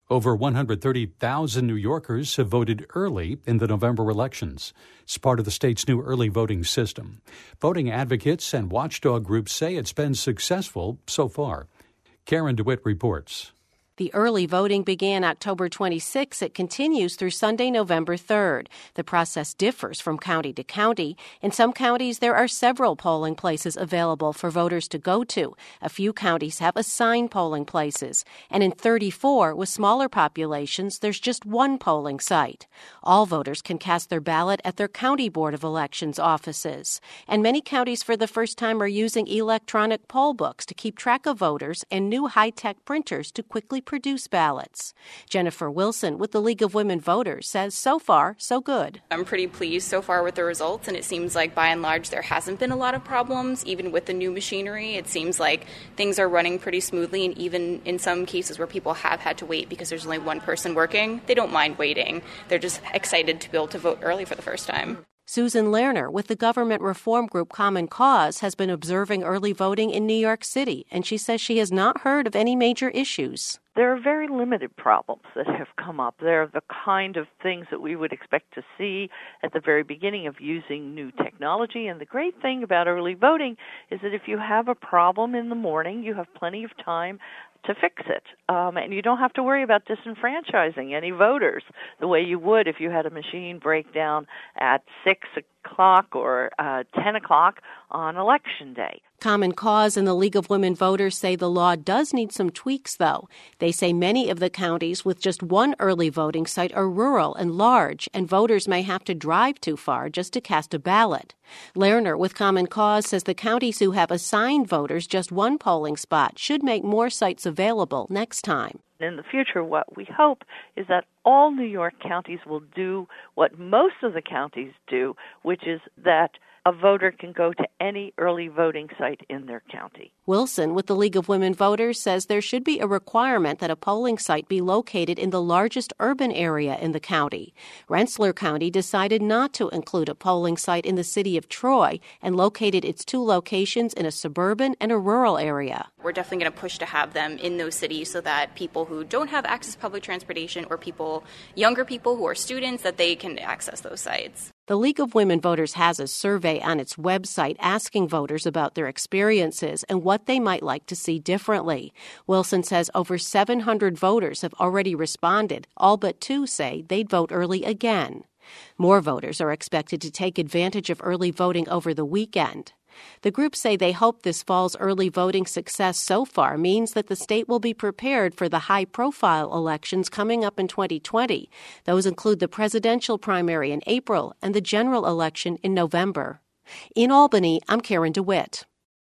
Over 130,000 New Yorkers have voted early in the November elections. It's part of the state's new early voting system. Voting advocates and watchdog groups say it's been successful so far. Karen DeWitt reports. The early voting began October 26. It continues through Sunday, November 3rd. The process differs from county to county. In some counties, there are several polling places available for voters to go to. A few counties have assigned polling places. And in 34, with smaller populations, there's just one polling site. All voters can cast their ballot at their county board of elections offices. And many counties for the first time are using electronic poll books to keep track of voters and new high-tech printers to quickly produce ballots. Jennifer Wilson with the League of Women Voters says so far, so good. I'm pretty pleased so far with the results, and it seems like by and large there hasn't been a lot of problems. Even with the new machinery, it seems like things are running pretty smoothly, and even in some cases where people have had to wait because there's only one person working, they don't mind waiting. They're just excited to be able to vote early for the first time. Susan Lerner with the government reform group Common Cause has been observing early voting in New York City, and she says she has not heard of any major issues. There are very limited problems that have come up. They're the kind of things that we would expect to see at the very beginning of using new technology. And the great thing about early voting is that if you have a problem in the morning, you have plenty of time to fix it. And you don't have to worry about disenfranchising any voters the way you would if you had a machine break down at 6 o'clock or 10 o'clock on Election Day. Common Cause and the League of Women Voters say the law does need some tweaks, though. They say many of the counties with just one early voting site are rural and large, and voters may have to drive too far just to cast a ballot. Lerner with Common Cause says the counties who have assigned voters just one polling spot should make more sites available next time. In the future, what we hope is that all New York counties will do what most of the counties do, which is that a voter can go to any early voting site in their county. Wilson with the League of Women Voters says there should be a requirement that a polling site be located in the largest urban area in the county. Rensselaer County decided not to include a polling site in the city of Troy and located its two locations in a suburban and a rural area. We're definitely going to push to have them in those cities so that people who don't have access to public transportation or younger people who are students, that they can access those sites. The League of Women Voters has a survey on its website asking voters about their experiences and what they might like to see differently. Wilson says over 700 voters have already responded. All but 2 say they'd vote early again. More voters are expected to take advantage of early voting over the weekend. The group say they hope this fall's early voting success so far means that the state will be prepared for the high-profile elections coming up in 2020. Those include the presidential primary in April and the general election in November. In Albany, I'm Karen DeWitt.